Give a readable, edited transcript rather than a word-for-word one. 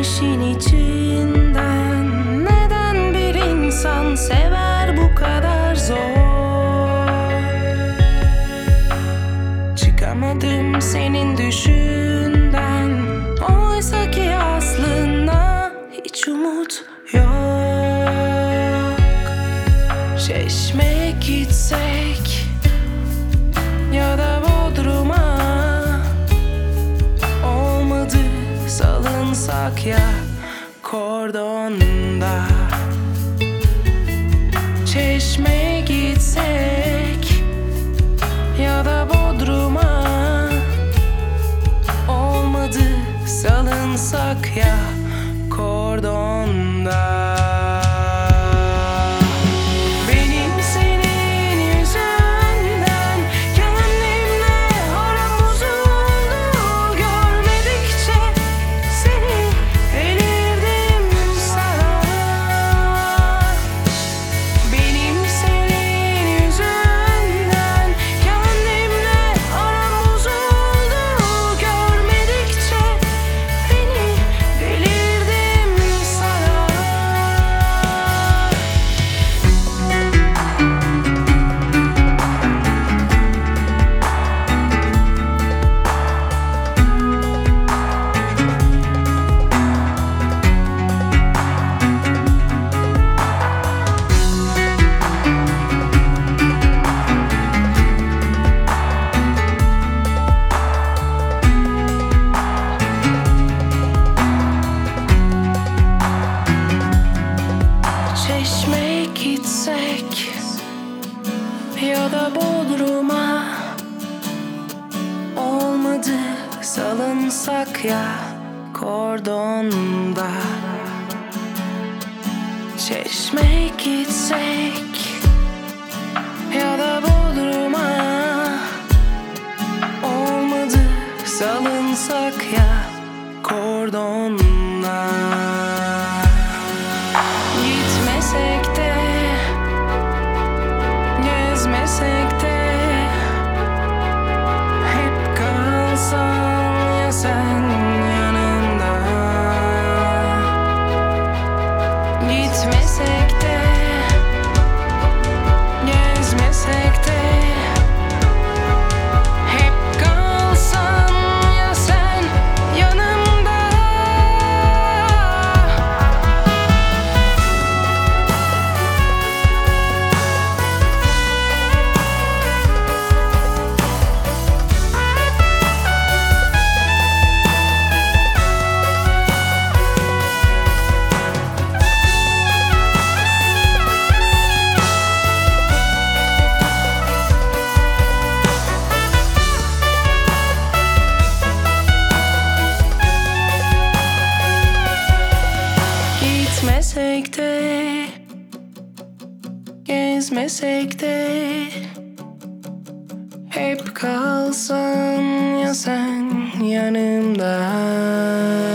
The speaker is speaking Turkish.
güneşin içinden neden bir insan sever bu kadar zor? Çıkamadım senin düşünden, oysa ki aslında hiç umut yok. Çeşme'ye gitsek ya da Bodrum'a, olmadı salınsak ya kordonda. Çeşme'ye gitsek ya da Bodrum'a, olmadı salınsak ya kordonda. Çeşme'ye gitsek ya da Bodrum'a, olmadı salınsak ya kordonda. Çeşme'ye gitsek ya da Bodrum'a, olmadı salınsak ya kordonda. Gitmesek de, gezmesek de, hep kalsan ya sen yanımda. Gitmesek de, gezmesek de, hep kalsan ya sen yanımda. Gitmesek de, gezmesek de, hep kalsan ya sen yanımda.